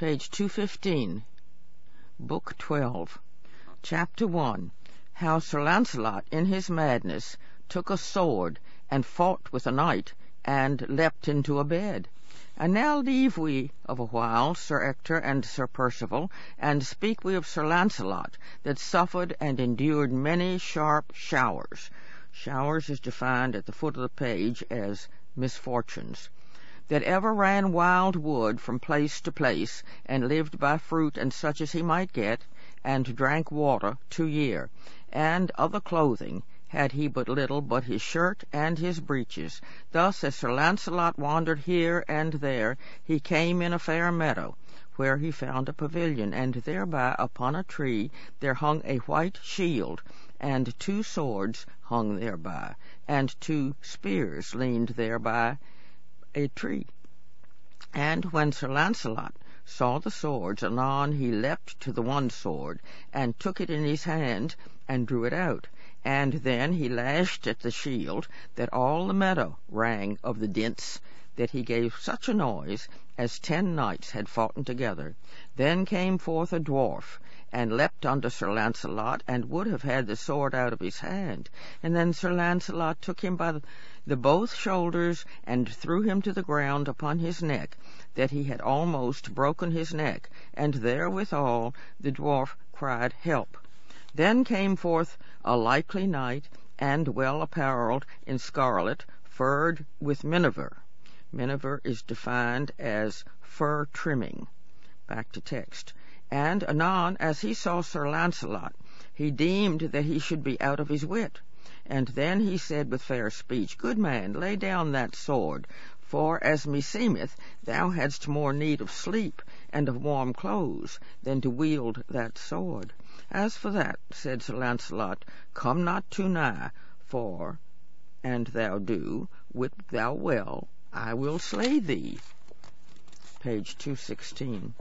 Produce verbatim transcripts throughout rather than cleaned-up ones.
Page two fifteen, Book twelve, Chapter one, How Sir Launcelot in his madness took a sword and fought with a knight, and leapt into a bed. And now leave we of a while Sir Ector and Sir Percival, and speak we of Sir Launcelot, that suffered and endured many sharp showers. Showers is defined at the foot of the page as misfortunes. That ever ran wild wood from place to place, and lived by fruit and such as he might get, and drank water two year, and other clothing had he but little but his shirt and his breeches. Thus as Sir Launcelot wandered here and there, he came in a fair meadow, where he found a pavilion, and thereby upon a tree there hung a white shield, and two swords hung thereby, and two spears leaned thereby a tree. And when Sir Launcelot saw the swords, anon he leapt to the one sword, and took it in his hand, and drew it out. And then he lashed at the shield, that all the meadow rang of the dints, that he gave such a noise as ten knights had foughten together. Then came forth a dwarf, and leapt unto Sir Launcelot, and would have had the sword out of his hand. And then Sir Launcelot took him by the, the both shoulders, and threw him to the ground upon his neck, that he had almost broken his neck, and therewithal the dwarf cried, Help! Then came forth a likely knight, and well apparelled in scarlet, furred with miniver. Miniver is defined as fur trimming. Back to text. And anon, as he saw Sir Launcelot, he deemed that he should be out of his wit. And then he said with fair speech, Good man, lay down that sword, for as meseemeth thou hadst more need of sleep and of warm clothes than to wield that sword. As for that, said Sir Launcelot, come not too nigh, for, and thou do, wit thou well, I will slay thee. Page two sixteen.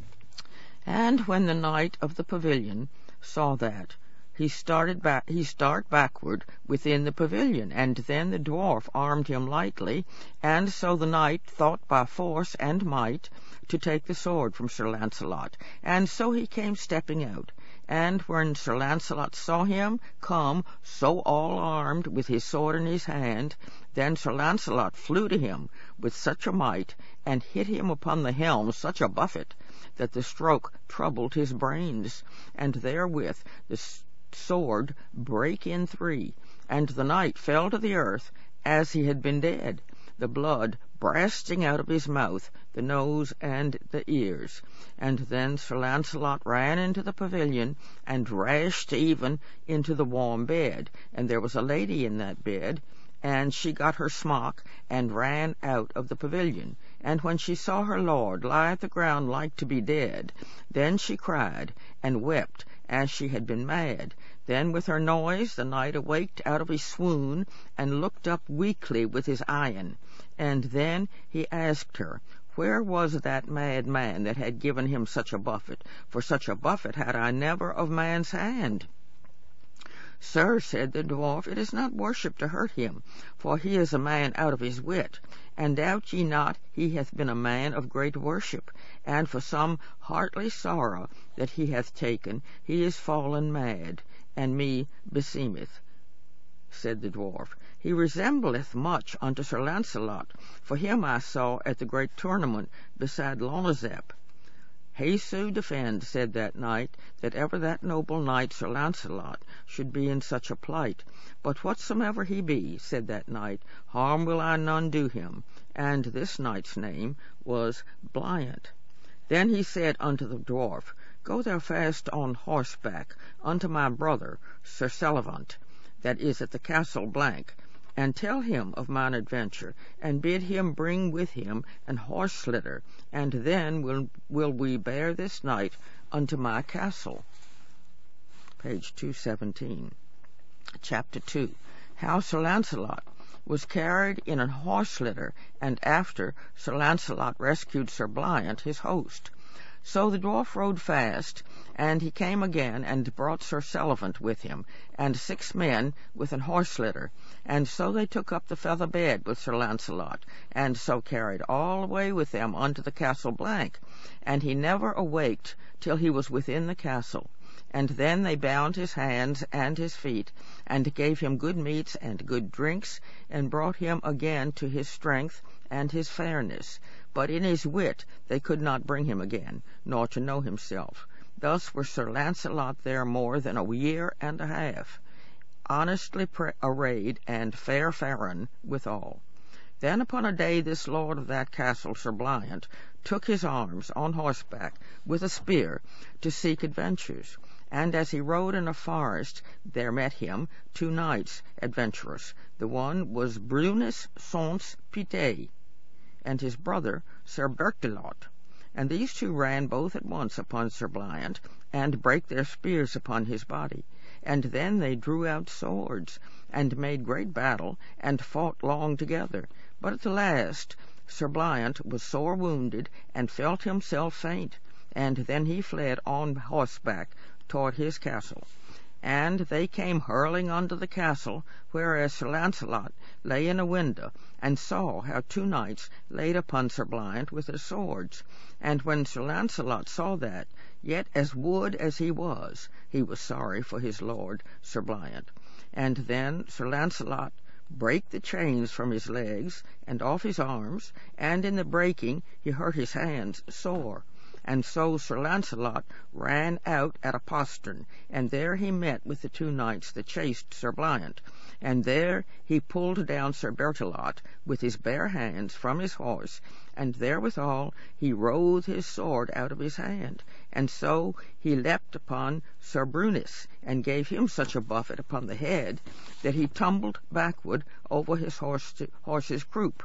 And when the knight of the pavilion saw that, he started back, he start backward within the pavilion, and then the dwarf armed him lightly, and so the knight thought by force and might to take the sword from Sir Launcelot, and so he came stepping out. And when Sir Launcelot saw him come, so all armed, with his sword in his hand, then Sir Launcelot flew to him with such a might, and hit him upon the helm such a buffet, that the stroke troubled his brains, and therewith the sword brake in three, and the knight fell to the earth as he had been dead, the blood bursting out of his mouth, the nose, and the ears. And then Sir Launcelot ran into the pavilion, and rashed even into the warm bed, and there was a lady in that bed, and she got her smock, and ran out of the pavilion. And when she saw her lord lie at the ground like to be dead, then she cried, and wept as she had been mad. Then with her noise the knight awaked out of his swoon, and looked up weakly with his eyen. And then he asked her, Where was that mad man that had given him such a buffet? For such a buffet had I never of man's hand. Sir, said the dwarf, it is not worship to hurt him, for he is a man out of his wit. And doubt ye not he hath been a man of great worship, and for some heartly sorrow that he hath taken, he is fallen mad, and me beseemeth. Said the dwarf, He resembleth much unto Sir Launcelot, for him I saw at the great tournament beside Lonazep. Jesu defend, said that knight, that ever that noble knight Sir Launcelot should be in such a plight. But whatsoever he be, said that knight, harm will I none do him. And this knight's name was Bliant. Then he said unto the dwarf, Go thou fast on horseback unto my brother Sir Sellivant, that is at the castle blank, and tell him of mine adventure, and bid him bring with him an horse litter, and then will, will we bear this knight unto my castle. Page two seventeen. Chapter two. How Sir Launcelot was carried in an horse litter, and after Sir Launcelot rescued Sir Bliant his host. So the dwarf rode fast, and he came again, and brought Sir Selivant with him, and six men with an horse litter. And so they took up the feather bed with Sir Launcelot, and so carried all away with them unto the castle blank. And he never awaked till he was within the castle. And then they bound his hands and his feet, and gave him good meats and good drinks, and brought him again to his strength and his fairness. But in his wit they could not bring him again, nor to know himself. Thus were Sir Launcelot there more than a year and a half, honestly arrayed, and fair faren withal. Then upon a day this lord of that castle, Sir Bliant, took his arms on horseback with a spear to seek adventures. And as he rode in a forest, there met him two knights adventurous. The one was Brunus Sans Pité, and his brother Sir Bertilot. And these two ran both at once upon Sir Bliant, and brake their spears upon his body. And then they drew out swords, and made great battle, and fought long together. But at the last Sir Bliant was sore wounded, and felt himself faint. And then he fled on horseback toward his castle. And they came hurling unto the castle, whereas Sir Launcelot lay in a window, and saw how two knights laid upon Sir Bliant with their swords. And when Sir Launcelot saw that, yet as wood as he was, he was sorry for his lord Sir Bliant. And then Sir Launcelot brake the chains from his legs and off his arms, and in the breaking he hurt his hands sore. And so Sir Launcelot ran out at a postern, and there he met with the two knights that chased Sir Bliant. And there he pulled down Sir Bertilot with his bare hands from his horse, and therewithal he rove his sword out of his hand. And so he leapt upon Sir Brunus, and gave him such a buffet upon the head that he tumbled backward over his horse to, horse's croup.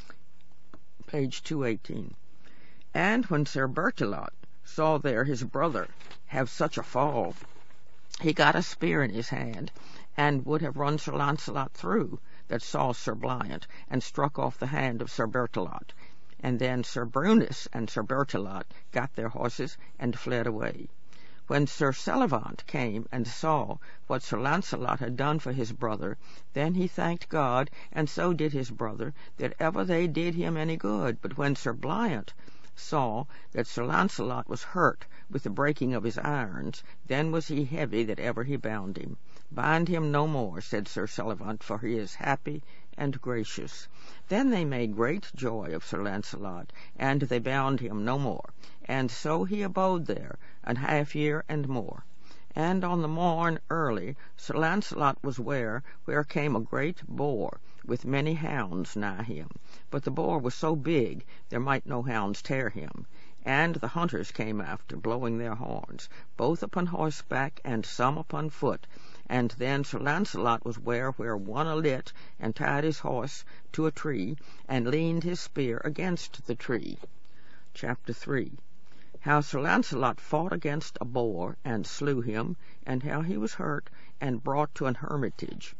Page two eighteen. And when Sir Bertilot saw there his brother have such a fall, he got a spear in his hand, and would have run Sir Launcelot through, that saw Sir Bliant, and struck off the hand of Sir Bertilot. And then Sir Brunus and Sir Bertilot got their horses, and fled away. When Sir Selivant came and saw what Sir Launcelot had done for his brother, then he thanked God, and so did his brother, that ever they did him any good. But when Sir Bliant saw that Sir Launcelot was hurt with the breaking of his irons, then was he heavy that ever he bound him. Bind him no more, said Sir Selivant, for he is happy and gracious. Then they made great joy of Sir Launcelot, and they bound him no more. And so he abode there an half year and more. And on the morn early Sir Launcelot was ware where came a great boar, with many hounds nigh him. But the boar was so big there might no hounds tear him. And the hunters came after, blowing their horns, both upon horseback and some upon foot. And then Sir Launcelot was ware where one alit, and tied his horse to a tree, and leaned his spear against the tree. Chapter three. How Sir Launcelot fought against a boar, and slew him, and how he was hurt, and brought to an hermitage.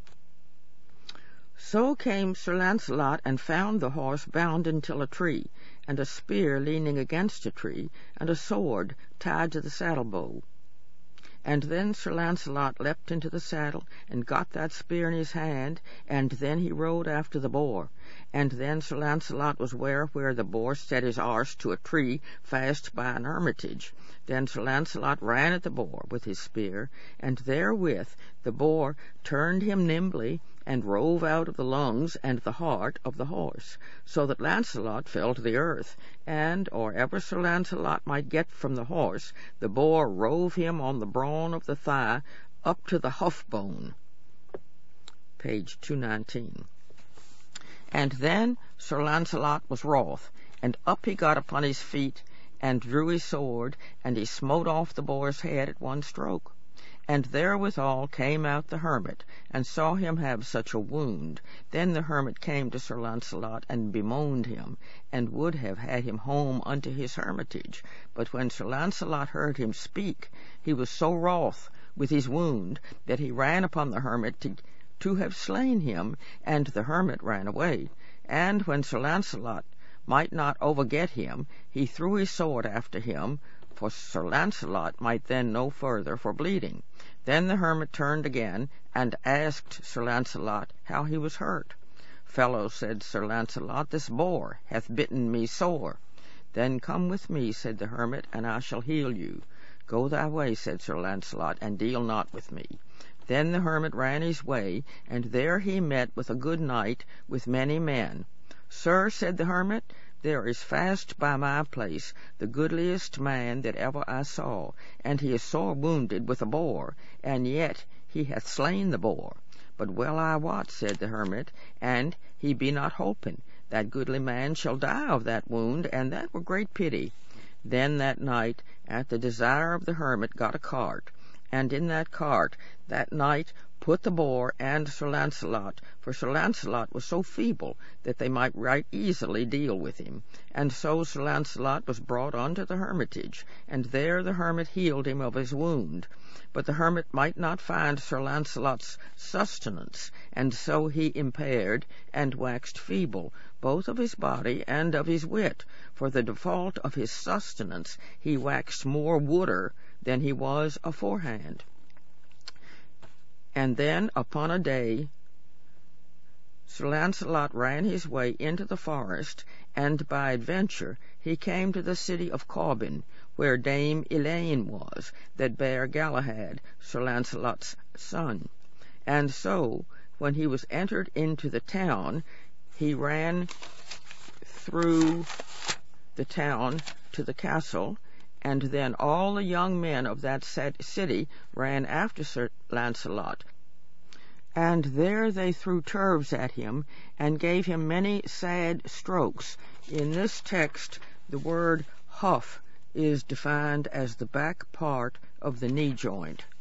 So came Sir Launcelot, and found the horse bound until a tree, and a spear leaning against a tree, and a sword tied to the saddle-bow. And then Sir Launcelot leapt into the saddle, and got that spear in his hand, and then he rode after the boar. And then Sir Launcelot was ware where the boar set his arse to a tree fast by an hermitage. Then Sir Launcelot ran at the boar with his spear, and therewith the boar turned him nimbly, and rove out of the lungs and the heart of the horse, so that Launcelot fell to the earth. And, or ever Sir Launcelot might get from the horse, the boar rove him on the brawn of the thigh up to the huff bone. Page two nineteen. And then Sir Launcelot was wroth, and up he got upon his feet, and drew his sword, and he smote off the boar's head at one stroke. And therewithal came out the hermit, and saw him have such a wound. Then the hermit came to Sir Launcelot, and bemoaned him, and would have had him home unto his hermitage. But when Sir Launcelot heard him speak, he was so wroth with his wound that he ran upon the hermit to, to have slain him, and the hermit ran away. And when Sir Launcelot might not overget him, he threw his sword after him, for Sir Launcelot might then no further for bleeding. Then the hermit turned again, and asked Sir Launcelot how he was hurt. Fellow, said Sir Launcelot, this boar hath bitten me sore. Then come with me, said the hermit, and I shall heal you. Go thy way, said Sir Launcelot, and deal not with me. Then the hermit ran his way, and there he met with a good knight with many men. Sir, said the hermit, there is fast by my place the goodliest man that ever I saw, and he is sore wounded with a boar, and yet he hath slain the boar. But well I wot, said the hermit, and he be not holpen, that goodly man shall die of that wound, and that were great pity. Then that knight, at the desire of the hermit, got a cart, and in that cart that knight put the boar and Sir Launcelot, for Sir Launcelot was so feeble that they might right easily deal with him. And so Sir Launcelot was brought unto the hermitage, and there the hermit healed him of his wound. But the hermit might not find Sir Launcelot's sustenance, and so he impaired and waxed feeble, both of his body and of his wit. For the default of his sustenance he waxed more wooder than he was aforehand. And then upon a day Sir Launcelot ran his way into the forest, and by adventure he came to the city of Corbin, where Dame Elaine was, that bare Galahad, Sir Launcelot's son. And so, when he was entered into the town, he ran through the town to the castle, and then all the young men of that city ran after Sir Launcelot. And there they threw turves at him, and gave him many sad strokes. In this text, the word huff is defined as the back part of the knee joint.